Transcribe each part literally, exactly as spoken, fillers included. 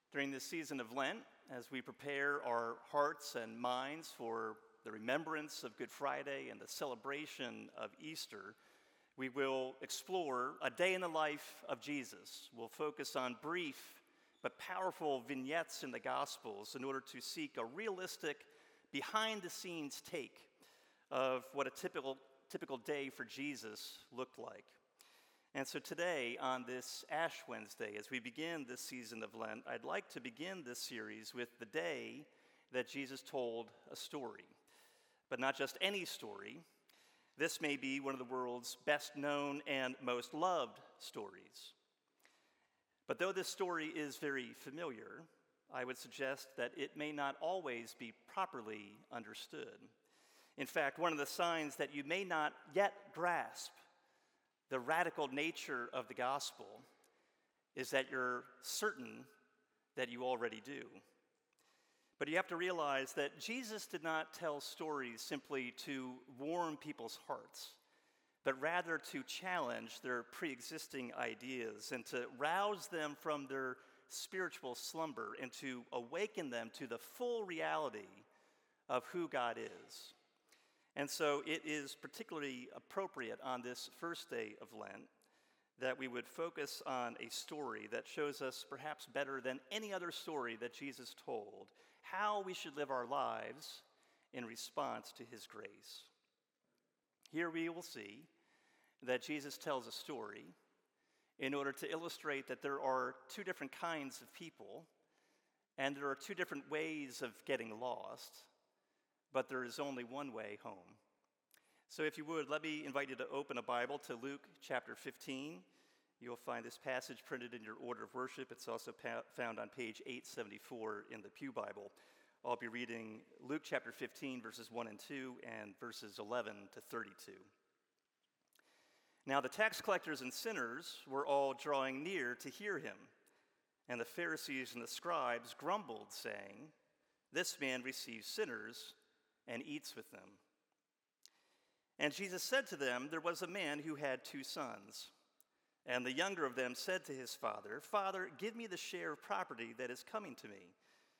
During this season of Lent, as we prepare our hearts and minds for the remembrance of Good Friday and the celebration of Easter, we will explore a day in the life of Jesus. We'll focus on brief but powerful vignettes in the Gospels in order to seek a realistic, behind-the-scenes take of what a typical, typical day for Jesus looked like. And so today, on this Ash Wednesday, as we begin this season of Lent, I'd like to begin this series with the day that Jesus told a story. But not just any story. This may be one of the world's best known and most loved stories. But though this story is very familiar, I would suggest that it may not always be properly understood. In fact, one of the signs that you may not yet grasp the radical nature of the gospel is that you're certain that you already do. But you have to realize that Jesus did not tell stories simply to warm people's hearts, but rather to challenge their pre-existing ideas and to rouse them from their spiritual slumber and to awaken them to the full reality of who God is. And so it is particularly appropriate on this first day of Lent that we would focus on a story that shows us perhaps better than any other story that Jesus told how we should live our lives in response to his grace. Here we will see that Jesus tells a story in order to illustrate that there are two different kinds of people and there are two different ways of getting lost, but there is only one way home. So if you would, let me invite you to open a Bible to Luke chapter fifteen. You'll find this passage printed in your order of worship. It's also pa- found on page eight seventy-four in the Pew Bible. I'll be reading Luke chapter fifteen, verses one and two, and verses eleven to thirty-two. Now the tax collectors and sinners were all drawing near to hear him, and the Pharisees and the scribes grumbled, saying, "This man receives sinners and eats with them." And Jesus said to them, "There was a man who had two sons. And the younger of them said to his father, 'Father, give me the share of property that is coming to me.'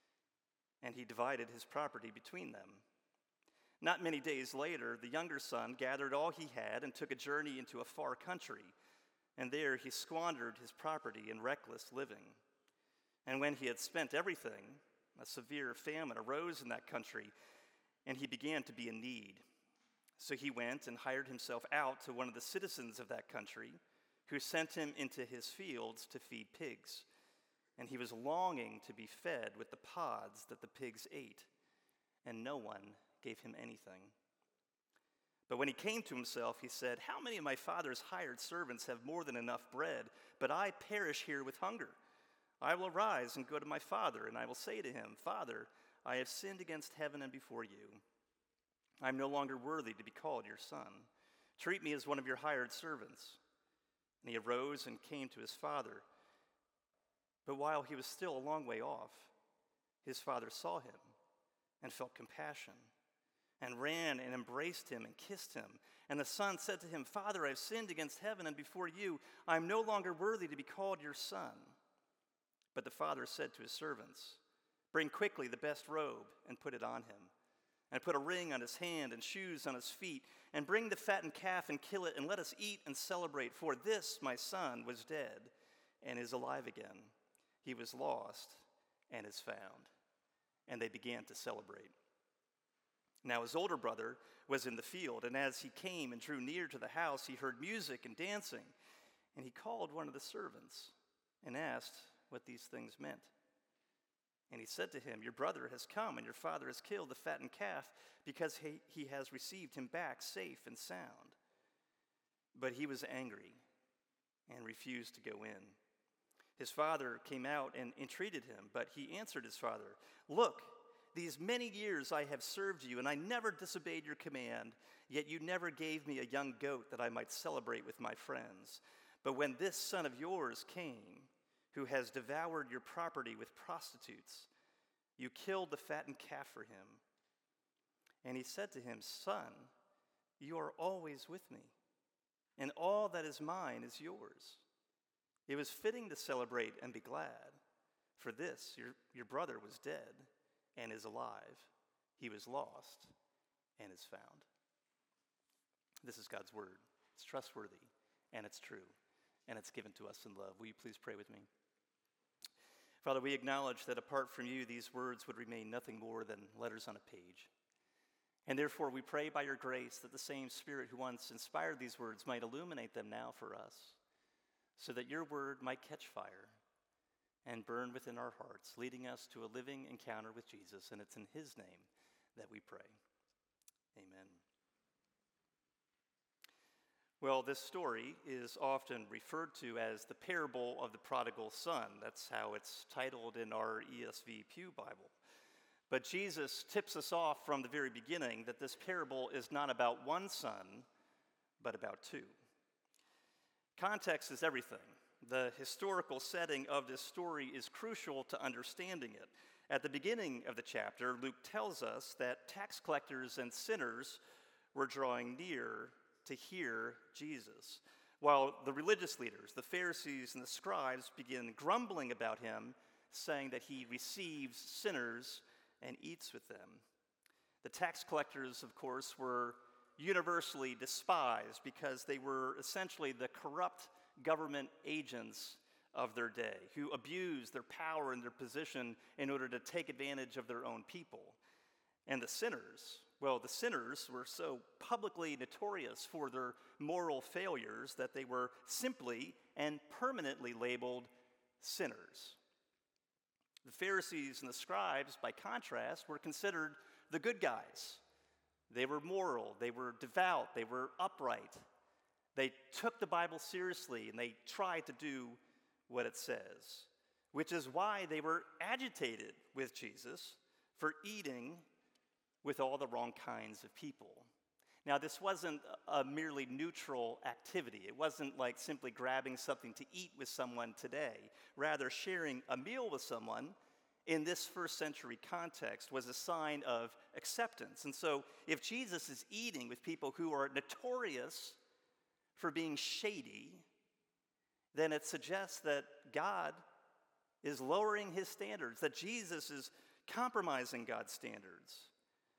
And he divided his property between them. Not many days later, the younger son gathered all he had and took a journey into a far country. And there he squandered his property in reckless living. And when he had spent everything, a severe famine arose in that country, and he began to be in need. So he went and hired himself out to one of the citizens of that country, who sent him into his fields to feed pigs. And he was longing to be fed with the pods that the pigs ate, and no one gave him anything. But when he came to himself, he said, 'How many of my father's hired servants have more than enough bread, but I perish here with hunger? I will arise and go to my father, and I will say to him, Father, I have sinned against heaven and before you. I am no longer worthy to be called your son. Treat me as one of your hired servants.' And he arose and came to his father. But while he was still a long way off, his father saw him and felt compassion and ran and embraced him and kissed him. And the son said to him, 'Father, I have sinned against heaven and before you. I am no longer worthy to be called your son.' But the father said to his servants, 'Bring quickly the best robe and put it on him, and put a ring on his hand and shoes on his feet, and bring the fattened calf and kill it, and let us eat and celebrate. For this, my son, was dead and is alive again. He was lost and is found.' And they began to celebrate. Now his older brother was in the field, and as he came and drew near to the house, he heard music and dancing. And he called one of the servants and asked what these things meant. And he said to him, 'Your brother has come, and your father has killed the fattened calf, because he, he has received him back safe and sound.' But he was angry and refused to go in. His father came out and entreated him, but he answered his father, 'Look, these many years I have served you, and I never disobeyed your command, yet you never gave me a young goat that I might celebrate with my friends. But when this son of yours came, who has devoured your property with prostitutes, you killed the fattened calf for him.' And he said to him, 'Son, you are always with me, and all that is mine is yours. It was fitting to celebrate and be glad. For this, your, your brother was dead and is alive. He was lost and is found. This is God's word. It's trustworthy and it's true and it's given to us in love. Will you please pray with me? Father, we acknowledge that apart from you, these words would remain nothing more than letters on a page. And therefore, we pray by your grace that the same Spirit who once inspired these words might illuminate them now for us, so that your word might catch fire and burn within our hearts, leading us to a living encounter with Jesus. And it's in his name that we pray. Amen. Well, this story is often referred to as the parable of the prodigal son. That's how it's titled in our E S V Pew Bible. But Jesus tips us off from the very beginning that this parable is not about one son, but about two. Context is everything. The historical setting of this story is crucial to understanding it. At the beginning of the chapter, Luke tells us that tax collectors and sinners were drawing near to hear Jesus, while the religious leaders, the Pharisees and the scribes, begin grumbling about him, saying that he receives sinners and eats with them. The tax collectors, of course, were universally despised because they were essentially the corrupt government agents of their day who abused their power and their position in order to take advantage of their own people. And the sinners, well, the sinners were so publicly notorious for their moral failures that they were simply and permanently labeled sinners. The Pharisees and the scribes, by contrast, were considered the good guys. They were moral, they were devout, they were upright. They took the Bible seriously and they tried to do what it says, which is why they were agitated with Jesus for eating with all the wrong kinds of people. Now, this wasn't a merely neutral activity. It wasn't like simply grabbing something to eat with someone today. Rather, sharing a meal with someone in this first century context was a sign of acceptance. And so, if Jesus is eating with people who are notorious for being shady, then it suggests that God is lowering his standards, that Jesus is compromising God's standards.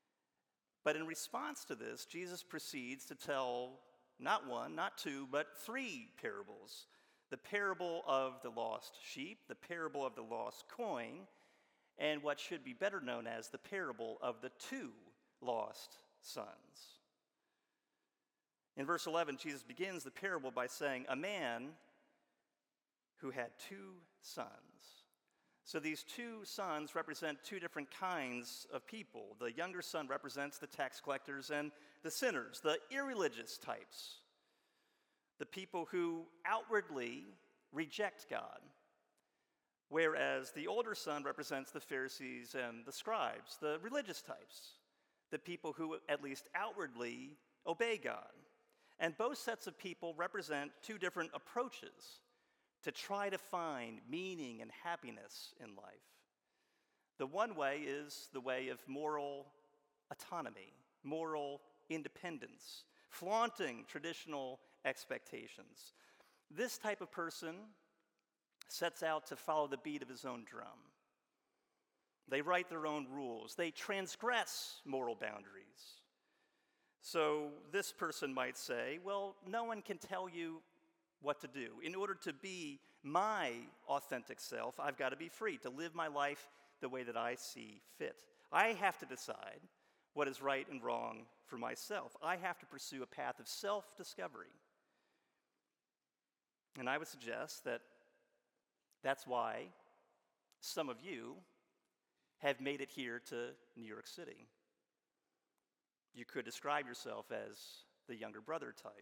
But in response to this, Jesus proceeds to tell not one, not two, but three parables. The parable of the lost sheep, the parable of the lost coin, and what should be better known as the parable of the two lost sons. In verse eleven, Jesus begins the parable by saying, a man who had two sons. So these two sons represent two different kinds of people. The younger son represents the tax collectors and the sinners, the irreligious types, the people who outwardly reject God, whereas the older son represents the Pharisees and the scribes, the religious types, the people who at least outwardly obey God. And both sets of people represent two different approaches to try to find meaning and happiness in life. The one way is the way of moral autonomy, moral independence, flaunting traditional expectations. This type of person sets out to follow the beat of his own drum. They write their own rules. They transgress moral boundaries. So this person might say, well, no one can tell you what to do. In order to be my authentic self, I've got to be free to live my life the way that I see fit. I have to decide what is right and wrong for myself. I have to pursue a path of self-discovery. And I would suggest that that's why some of you have made it here to New York City. You could describe yourself as the younger brother type.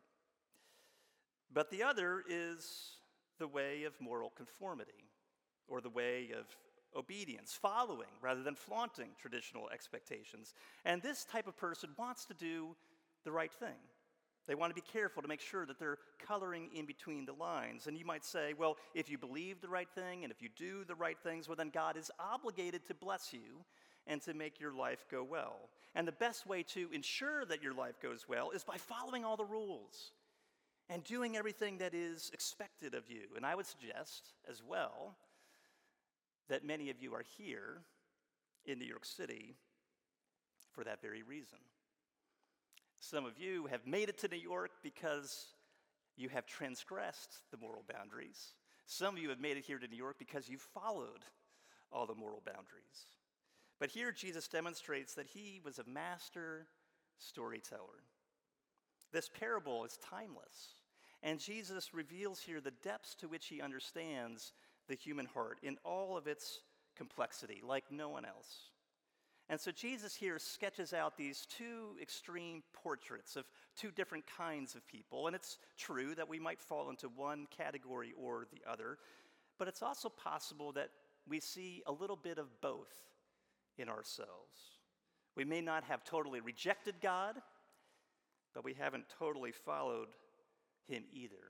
But the other is the way of moral conformity, or the way of obedience, following rather than flaunting traditional expectations. And this type of person wants to do the right thing. They want to be careful to make sure that they're coloring in between the lines. And you might say, well, if you believe the right thing and if you do the right things, well, then God is obligated to bless you and to make your life go well. And the best way to ensure that your life goes well is by following all the rules and doing everything that is expected of you. And I would suggest as well that many of you are here in New York City for that very reason. Some of you have made it to New York because you have transgressed the moral boundaries. Some of you have made it here to New York because you followed all the moral boundaries. But here Jesus demonstrates that he was a master storyteller. This parable is timeless, and Jesus reveals here the depths to which he understands the human heart in all of its complexity, like no one else. And so Jesus here sketches out these two extreme portraits of two different kinds of people, and it's true that we might fall into one category or the other, but it's also possible that we see a little bit of both in ourselves. We may not have totally rejected God, but we haven't totally followed him either.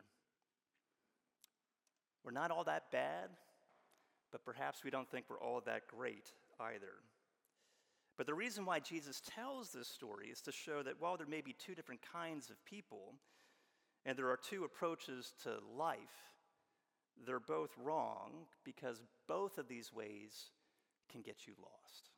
We're not all that bad, but perhaps we don't think we're all that great either. But the reason why Jesus tells this story is to show that while there may be two different kinds of people, and there are two approaches to life, they're both wrong because both of these ways can get you lost.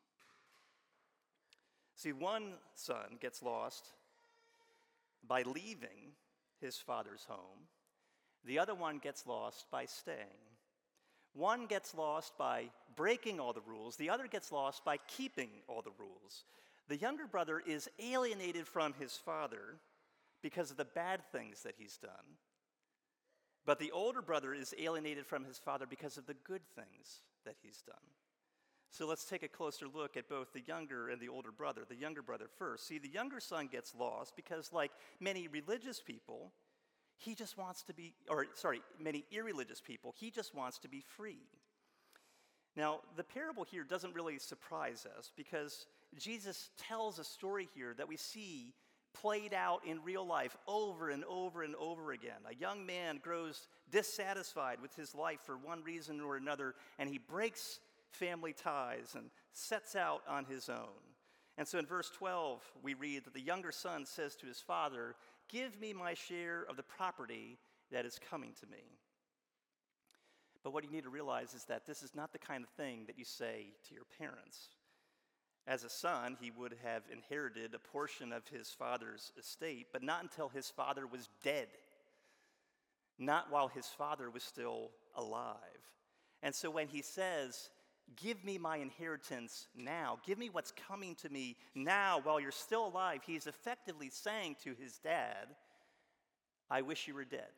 See, one son gets lost by leaving his father's home. The other one gets lost by staying. One gets lost by breaking all the rules. The other gets lost by keeping all the rules. The younger brother is alienated from his father because of the bad things that he's done. But the older brother is alienated from his father because of the good things that he's done. So let's take a closer look at both the younger and the older brother. The younger brother first. See, the younger son gets lost because, like many religious people, he just wants to be, or sorry, many irreligious people, he just wants to be free. Now, the parable here doesn't really surprise us because Jesus tells a story here that we see played out in real life over and over and over again. A young man grows dissatisfied with his life for one reason or another, and he breaks family ties and sets out on his own. And so in verse twelve, we read that the younger son says to his father, "Give me my share of the property that is coming to me." But what you need to realize is that this is not the kind of thing that you say to your parents. As a son, he would have inherited a portion of his father's estate, but not until his father was dead, not while his father was still alive. And so when he says, "Give me my inheritance now, give me what's coming to me now while you're still alive," he's effectively saying to his dad, "I wish you were dead.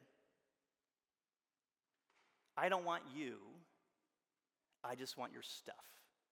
I don't want you, I just want your stuff."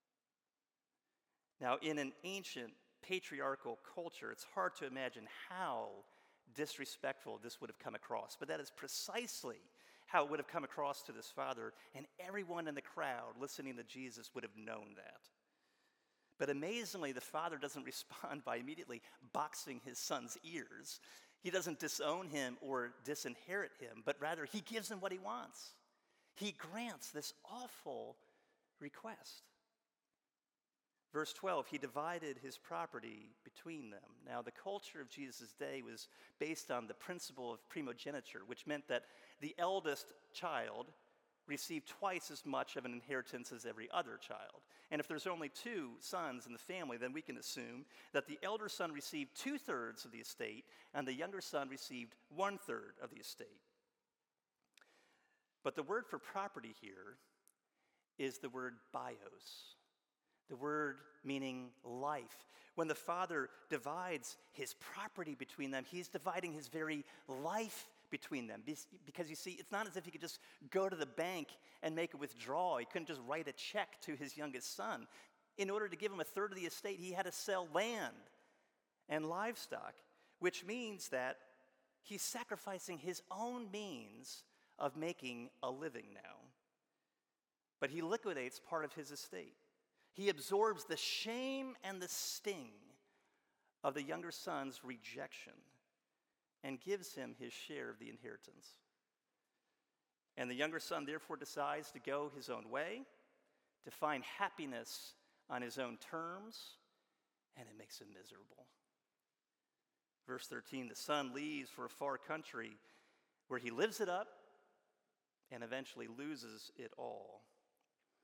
Now, in an ancient patriarchal culture, it's hard to imagine how disrespectful this would have come across, but that is precisely how it would have come across to this father, and everyone in the crowd listening to Jesus would have known that. But amazingly, the father doesn't respond by immediately boxing his son's ears. He doesn't disown him or disinherit him, but rather he gives him what he wants. He grants this awful request. Verse twelve, he divided his property between them. Now, the culture of Jesus' day was based on the principle of primogeniture, which meant that the eldest child received twice as much of an inheritance as every other child. And if there's only two sons in the family, then we can assume that the elder son received two-thirds of the estate, and the younger son received one-third of the estate. But the word for property here is the word bios. The word meaning life. When the father divides his property between them, he's dividing his very life between them. Because you see, it's not as if he could just go to the bank and make a withdrawal. He couldn't just write a check to his youngest son. In order to give him a third of the estate, he had to sell land and livestock, which means that he's sacrificing his own means of making a living now. But he liquidates part of his estate. He absorbs the shame and the sting of the younger son's rejection and gives him his share of the inheritance. And the younger son therefore decides to go his own way, to find happiness on his own terms, and it makes him miserable. Verse thirteen, the son leaves for a far country where he lives it up and eventually loses it all.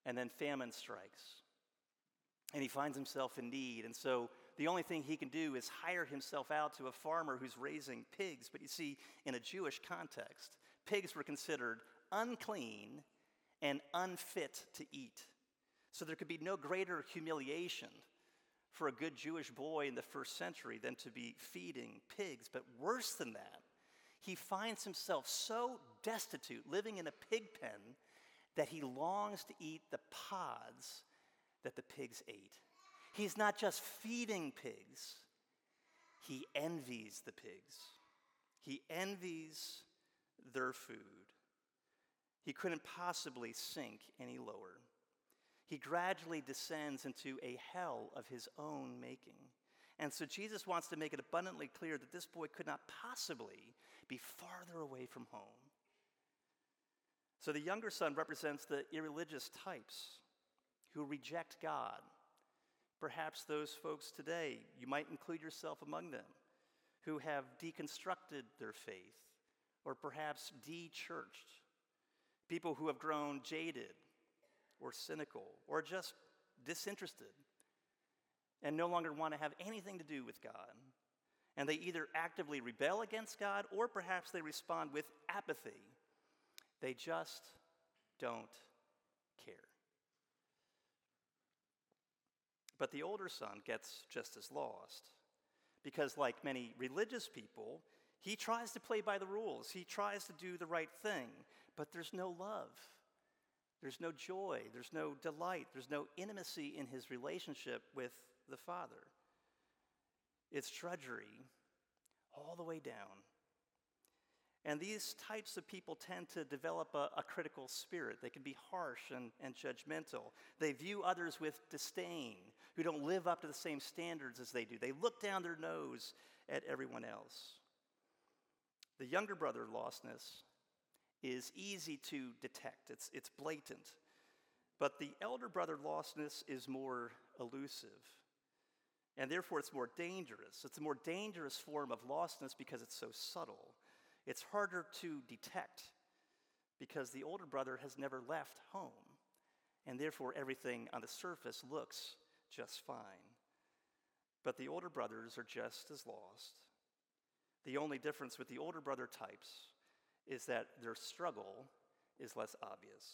and then famine strikes. And he finds himself in need, and so the only thing he can do is hire himself out to a farmer who's raising pigs. But you see, in a Jewish context, pigs were considered unclean and unfit to eat. So there could be no greater humiliation for a good Jewish boy in the first century than to be feeding pigs. But worse than that, he finds himself so destitute, living in a pig pen, that he longs to eat the pods that the pigs ate. He's not just feeding pigs, he envies the pigs. He envies their food. He couldn't possibly sink any lower. He gradually descends into a hell of his own making. And so Jesus wants to make it abundantly clear that this boy could not possibly be farther away from home. So the younger son represents the irreligious types who reject God. Perhaps those folks today, you might include yourself among them, who have deconstructed their faith, or perhaps de-churched. People who have grown jaded, or cynical, or just disinterested, and no longer want to have anything to do with God. And they either actively rebel against God, or perhaps they respond with apathy. They just don't care. But the older son gets just as lost, because like many religious people, he tries to play by the rules. He tries to do the right thing, but there's no love. There's no joy. There's no delight. There's no intimacy in his relationship with the Father. It's drudgery all the way down. And these types of people tend to develop a, a critical spirit. They can be harsh and, and judgmental. They view others with disdain, who don't live up to the same standards as they do. They look down their nose at everyone else. The younger brother lostness is easy to detect. It's, it's blatant. But the elder brother lostness is more elusive. And therefore it's more dangerous. It's a more dangerous form of lostness because it's so subtle. It's harder to detect because the older brother has never left home, and therefore everything on the surface looks just fine. But the older brothers are just as lost. The only difference with the older brother types is that their struggle is less obvious.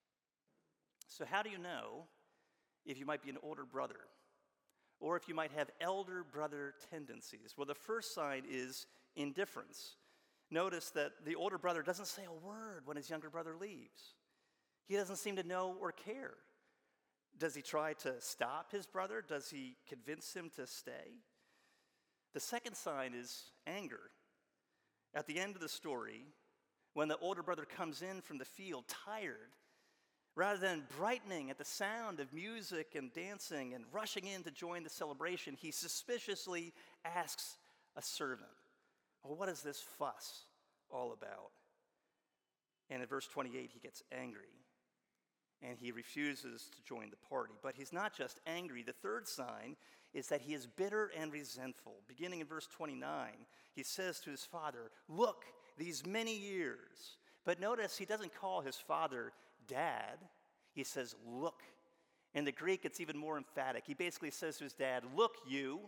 So how do you know if you might be an older brother, or if you might have elder brother tendencies? Well, the first sign is indifference. Notice that the older brother doesn't say a word when his younger brother leaves. He doesn't seem to know or care. Does he try to stop his brother? Does he convince him to stay? The second sign is anger. At the end of the story, when the older brother comes in from the field tired, rather than brightening at the sound of music and dancing and rushing in to join the celebration, he suspiciously asks a servant, "Well, what is this fuss all about?" And in verse twenty-eight, he gets angry, and he refuses to join the party. But he's not just angry. The third sign is that he is bitter and resentful. Beginning in verse twenty-nine, he says to his father, "Look, these many years." But notice he doesn't call his father Dad. He says, "Look." In the Greek, it's even more emphatic. He basically says to his dad, "Look, you.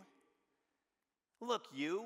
Look, you.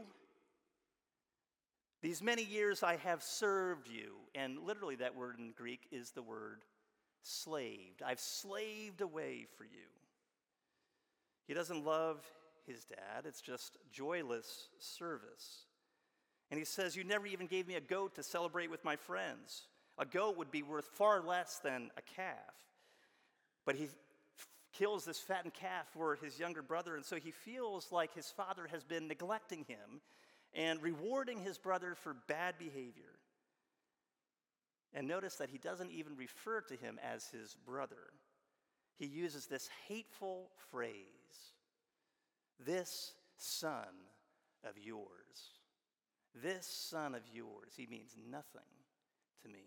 These many years I have served you." And literally that word in Greek is the word slaved. I've slaved away for you. He doesn't love his dad. It's just joyless service. And he says, "You never even gave me a goat to celebrate with my friends." A goat would be worth far less than a calf. But he f- kills this fattened calf for his younger brother, and so he feels like his father has been neglecting him and rewarding his brother for bad behavior. And notice that he doesn't even refer to him as his brother. He uses this hateful phrase, "This son of yours." This son of yours. He means nothing to me.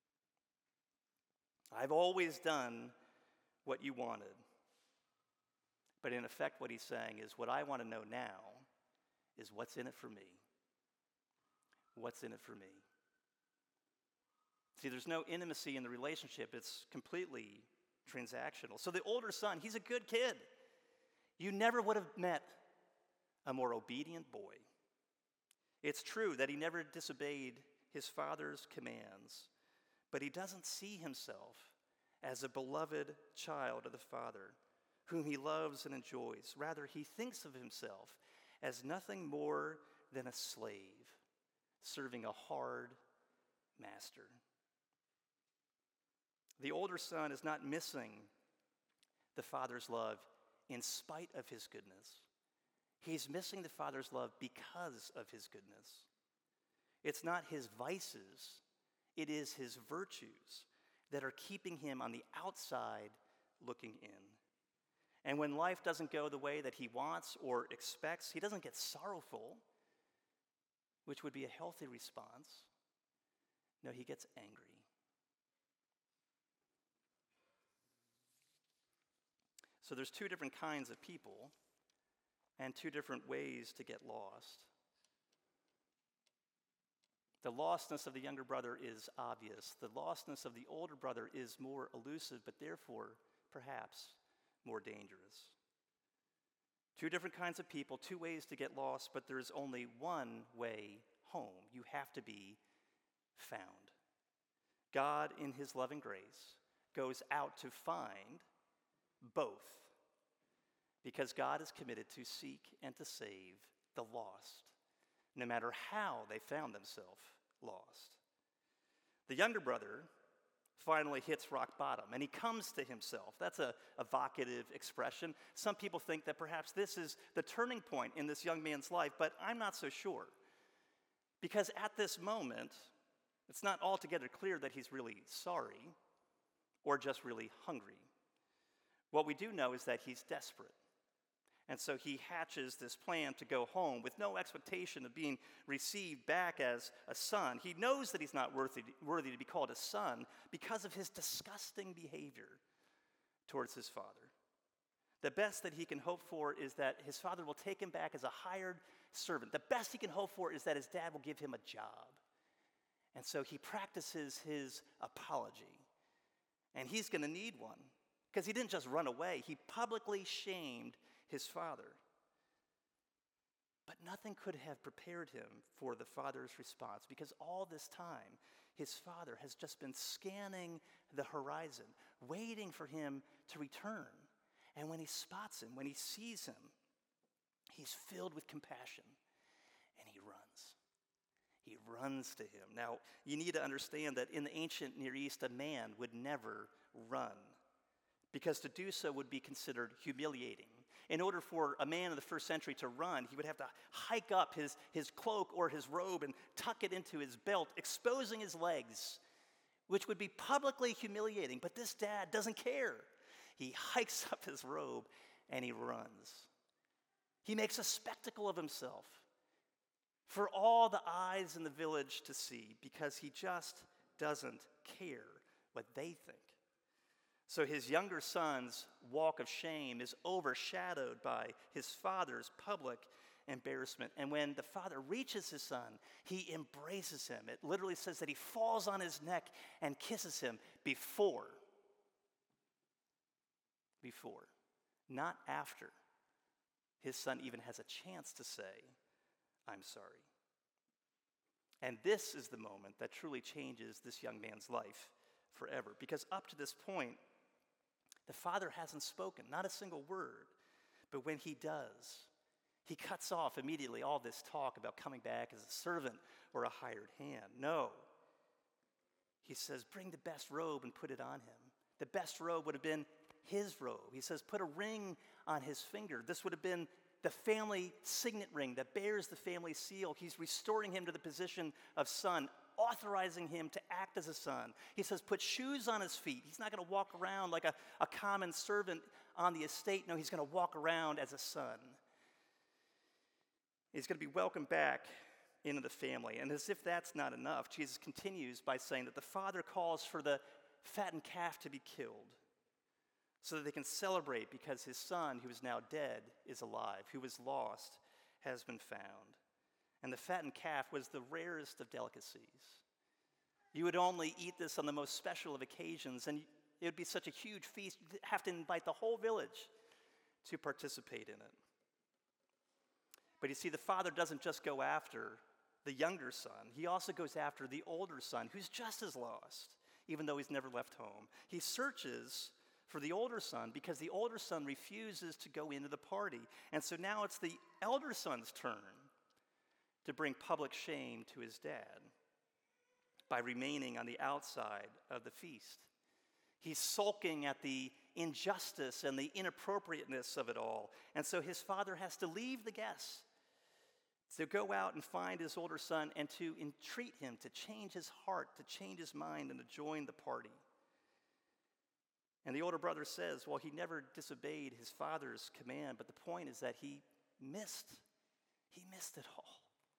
I've always done what you wanted. But in effect, what he's saying is, what I want to know now is what's in it for me. What's in it for me? See, there's no intimacy in the relationship. It's completely transactional. So the older son, he's a good kid. You never would have met a more obedient boy. It's true that he never disobeyed his father's commands, but he doesn't see himself as a beloved child of the Father, whom he loves and enjoys. Rather, he thinks of himself as nothing more than a slave, serving a hard master. The older son is not missing the Father's love in spite of his goodness. He's missing the Father's love because of his goodness. It's not his vices, it is his virtues that are keeping him on the outside looking in. And when life doesn't go the way that he wants or expects, he doesn't get sorrowful, which would be a healthy response. No, he gets angry. So there's two different kinds of people and two different ways to get lost. The lostness of the younger brother is obvious. The lostness of the older brother is more elusive, but therefore, perhaps, more dangerous. Two different kinds of people, two ways to get lost, but there's only one way home. You have to be found. God, in his loving grace, goes out to find both, because God is committed to seek and to save the lost, no matter how they found themselves lost. The younger brother finally hits rock bottom, and he comes to himself. That's a evocative expression. Some people think that perhaps this is the turning point in this young man's life, but I'm not so sure. Because at this moment, it's not altogether clear that he's really sorry or just really hungry. What we do know is that he's desperate. And so he hatches this plan to go home with no expectation of being received back as a son. He knows that he's not worthy, worthy to be called a son because of his disgusting behavior towards his father. The best that he can hope for is that his father will take him back as a hired servant. The best he can hope for is that his dad will give him a job. And so he practices his apology. And he's going to need one, because he didn't just run away. He publicly shamed his father. But nothing could have prepared him for the father's response, because all this time, his father has just been scanning the horizon, waiting for him to return. And when he spots him, when he sees him, he's filled with compassion, and he runs. He runs to him. Now, you need to understand that in the ancient Near East, a man would never run, because to do so would be considered humiliating. In order for a man in the first century to run, he would have to hike up his, his cloak or his robe and tuck it into his belt, exposing his legs, which would be publicly humiliating. But this dad doesn't care. He hikes up his robe and he runs. He makes a spectacle of himself for all the eyes in the village to see, because he just doesn't care what they think. So his younger son's walk of shame is overshadowed by his father's public embarrassment. And when the father reaches his son, he embraces him. It literally says that he falls on his neck and kisses him before. Before. Not after his son even has a chance to say, "I'm sorry." And this is the moment that truly changes this young man's life forever. Because up to this point, the father hasn't spoken, not a single word. But when he does, he cuts off immediately all this talk about coming back as a servant or a hired hand. No. He says, bring the best robe and put it on him. The best robe would have been his robe. He says, put a ring on his finger. This would have been the family signet ring that bears the family seal. He's restoring him to the position of son, authorizing him to act as a son. He says, put shoes on his feet. He's not going to walk around like a, a common servant on the estate. No, he's going to walk around as a son. He's going to be welcomed back into the family. And as if that's not enough, Jesus continues by saying that the father calls for the fattened calf to be killed so that they can celebrate because his son, who is now dead, is alive, who was lost, has been found. And the fattened calf was the rarest of delicacies. You would only eat this on the most special of occasions, and It would be such a huge feast, you'd have to invite the whole village to participate in it. But you see, the father doesn't just go after the younger son. He also goes after the older son, who's just as lost, even though he's never left home. He searches for the older son because the older son refuses to go into the party. And so now it's the elder son's turn to bring public shame to his dad by remaining on the outside of the feast. He's sulking at the injustice and the inappropriateness of it all. And so his father has to leave the guests to go out and find his older son and to entreat him to change his heart, to change his mind, and to join the party. And the older brother says, well, he never disobeyed his father's command, but the point is that he missed. He missed it all.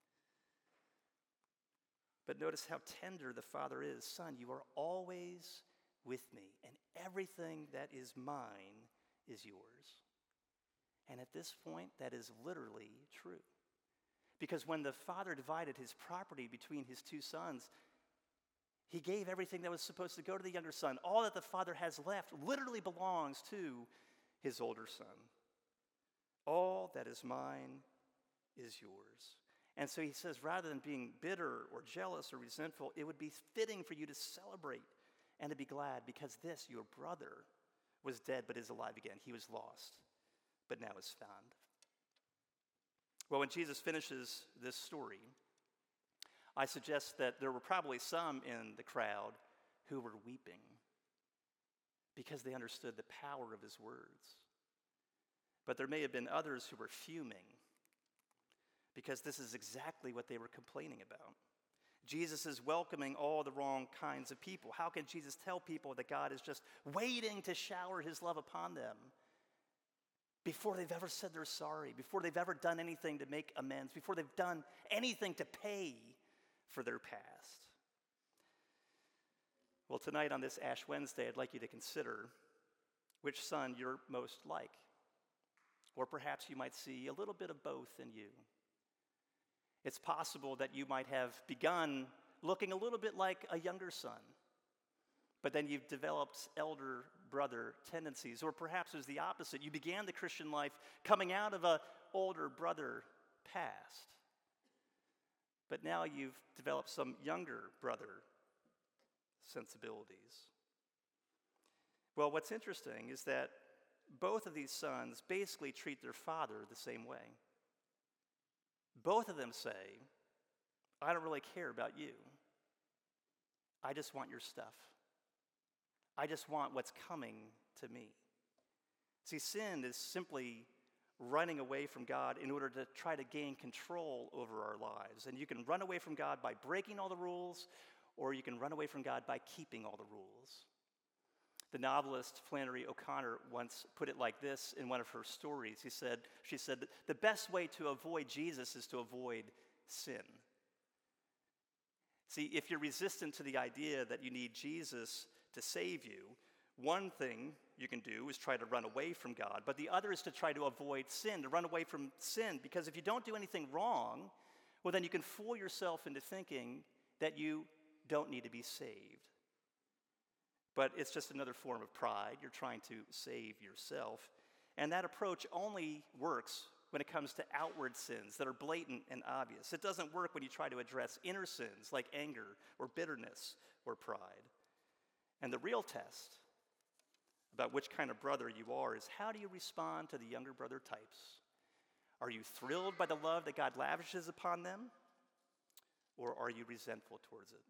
But notice how tender the father is. Son, you are always with me, and everything that is mine is yours. And at this point, that is literally true. Because when the father divided his property between his two sons, he gave everything that was supposed to go to the younger son. All that the father has left literally belongs to his older son. All that is mine is yours. And so he says, rather than being bitter or jealous or resentful, it would be fitting for you to celebrate and to be glad, because this, your brother, was dead but is alive again. He was lost, but now is found. Well, when Jesus finishes this story, I suggest that there were probably some in the crowd who were weeping because they understood the power of his words. But there may have been others who were fuming because this is exactly what they were complaining about. Jesus is welcoming all the wrong kinds of people. How can Jesus tell people that God is just waiting to shower his love upon them before they've ever said they're sorry, before they've ever done anything to make amends, before they've done anything to pay for their past? Well, tonight on this Ash Wednesday, I'd like you to consider which son you're most like. Or perhaps you might see a little bit of both in you. It's possible that you might have begun looking a little bit like a younger son, but then you've developed elder brother tendencies. Or perhaps it was the opposite. You began the Christian life coming out of an older brother past, but now you've developed some younger brother sensibilities. Well, what's interesting is that both of these sons basically treat their father the same way. Both of them say, I don't really care about you. I just want your stuff. I just want what's coming to me. See, sin is simply running away from God in order to try to gain control over our lives. And you can run away from God by breaking all the rules, or you can run away from God by keeping all the rules. The novelist Flannery O'Connor once put it like this in one of her stories. He said, she said, the best way to avoid Jesus is to avoid sin. See, if you're resistant to the idea that you need Jesus to save you, one thing you can do is try to run away from God, but the other is to try to avoid sin, to run away from sin, because if you don't do anything wrong, well, then you can fool yourself into thinking that you don't need to be saved. But it's just another form of pride. You're trying to save yourself. And that approach only works when it comes to outward sins that are blatant and obvious. It doesn't work when you try to address inner sins like anger or bitterness or pride. And the real test about which kind of brother you are is, how do you respond to the younger brother types? Are you thrilled by the love that God lavishes upon them? Or are you resentful towards it?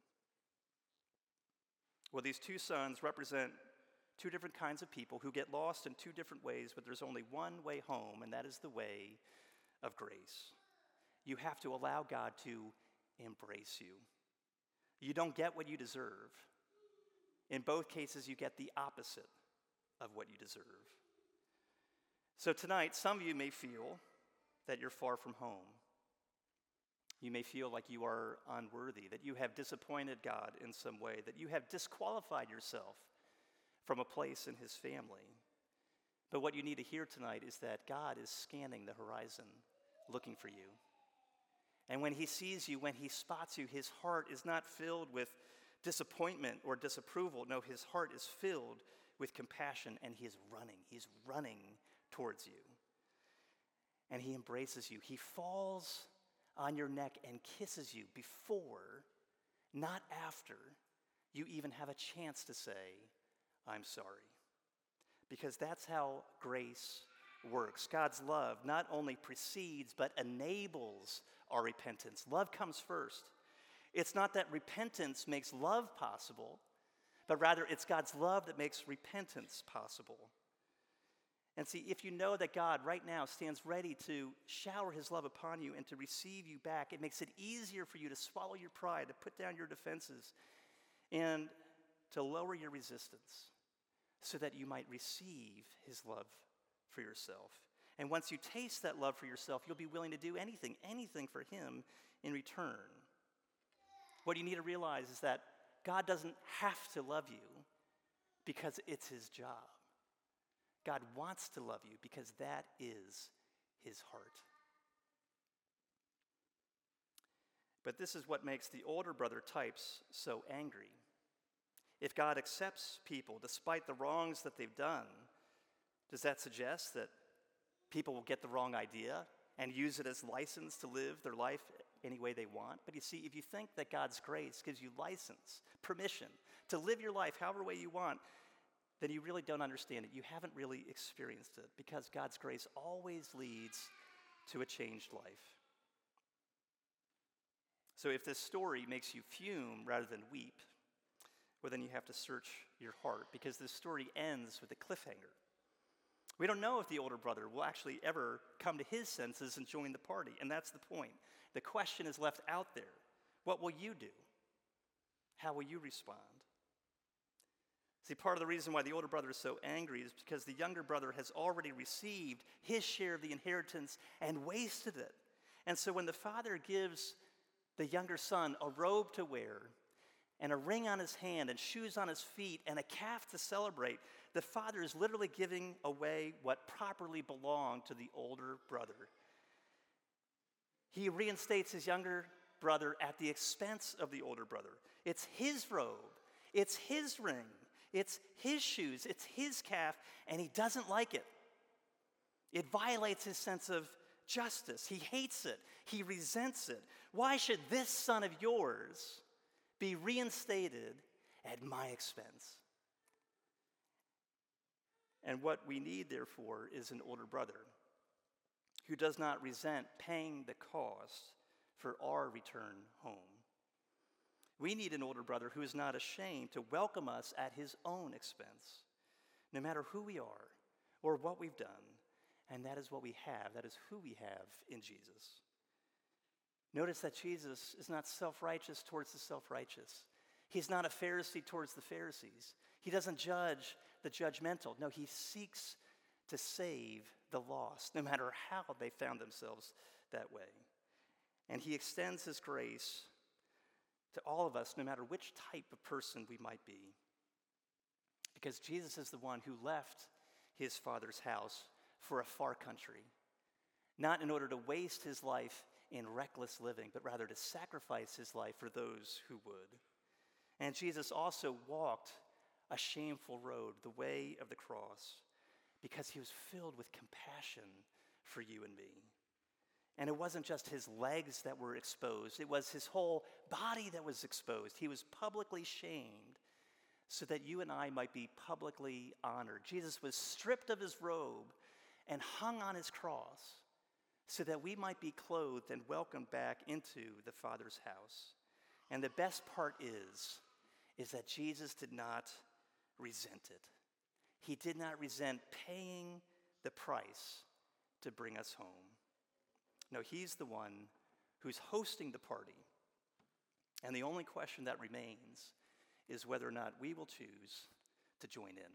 Well, these two sons represent two different kinds of people who get lost in two different ways, but there's only one way home, and that is the way of grace. You have to allow God to embrace you. You don't get what you deserve. In both cases, you get the opposite of what you deserve. So tonight, some of you may feel that you're far from home. You may feel like you are unworthy, that you have disappointed God in some way, that you have disqualified yourself from a place in his family. But what you need to hear tonight is that God is scanning the horizon, looking for you. And when he sees you, when he spots you, his heart is not filled with disappointment or disapproval. No, his heart is filled with compassion, and he is running. He's running towards you. And he embraces you. He falls on your neck and kisses you before, not after, you even have a chance to say, I'm sorry. Because that's how grace works. God's love not only precedes, but enables our repentance. Love comes first. It's not that repentance makes love possible, but rather it's God's love that makes repentance possible. And see, if you know that God right now stands ready to shower his love upon you and to receive you back, it makes it easier for you to swallow your pride, to put down your defenses, and to lower your resistance so that you might receive his love for yourself. And once you taste that love for yourself, you'll be willing to do anything, anything for him in return. What you need to realize is that God doesn't have to love you because it's his job. God wants to love you because that is his heart. But this is what makes the older brother types so angry. If God accepts people despite the wrongs that they've done, does that suggest that people will get the wrong idea and use it as license to live their life any way they want? But you see, if you think that God's grace gives you license, permission to live your life however way you want, then you really don't understand it. You haven't really experienced it, because God's grace always leads to a changed life. So if this story makes you fume rather than weep, well, then you have to search your heart, because this story ends with a cliffhanger. We don't know if the older brother will actually ever come to his senses and join the party, and that's the point. The question is left out there. What will you do? How will you respond? See, part of the reason why the older brother is so angry is because the younger brother has already received his share of the inheritance and wasted it. And so when the father gives the younger son a robe to wear and a ring on his hand and shoes on his feet and a calf to celebrate, the father is literally giving away what properly belonged to the older brother. He reinstates his younger brother at the expense of the older brother. It's his robe, it's his ring, it's his shoes, it's his calf, and he doesn't like it. It violates his sense of justice. He hates it. He resents it. Why should this son of yours be reinstated at my expense? And what we need, therefore, is an older brother who does not resent paying the cost for our return home. We need an older brother who is not ashamed to welcome us at his own expense, no matter who we are or what we've done. And that is what we have. That is who we have in Jesus. Notice that Jesus is not self-righteous towards the self-righteous. He's not a Pharisee towards the Pharisees. He doesn't judge the judgmental. No, he seeks to save the lost, no matter how they found themselves that way. And he extends his grace to all of us, no matter which type of person we might be. Because Jesus is the one who left his Father's house for a far country, not in order to waste his life in reckless living, but rather to sacrifice his life for those who would. And Jesus also walked a shameful road, the way of the cross, because he was filled with compassion for you and me. And it wasn't just his legs that were exposed, it was his whole body that was exposed. He was publicly shamed so that you and I might be publicly honored. Jesus was stripped of his robe and hung on his cross so that we might be clothed and welcomed back into the Father's house. And the best part is, is that Jesus did not resent it. He did not resent paying the price to bring us home. No, he's the one who's hosting the party. And the only question that remains is whether or not we will choose to join in.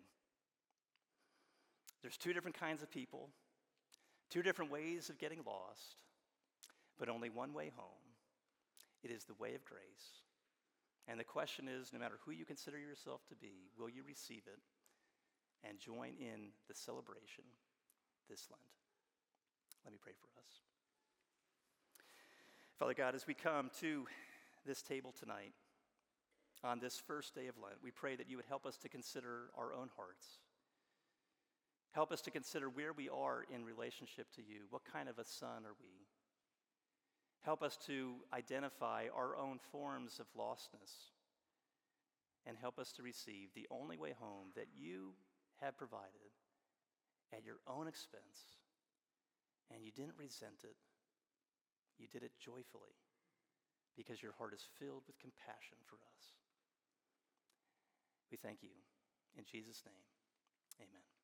There's two different kinds of people, two different ways of getting lost, but only one way home. It is the way of grace. And the question is, no matter who you consider yourself to be, will you receive it and join in the celebration this Lent? Let me pray for us. Father God, as we come to this table tonight, on this first day of Lent, we pray that you would help us to consider our own hearts. Help us to consider where we are in relationship to you. What kind of a son are we? Help us to identify our own forms of lostness, and help us to receive the only way home that you have provided at your own expense, and you didn't resent it. You did it joyfully because your heart is filled with compassion for us. We thank you. In Jesus' name, amen.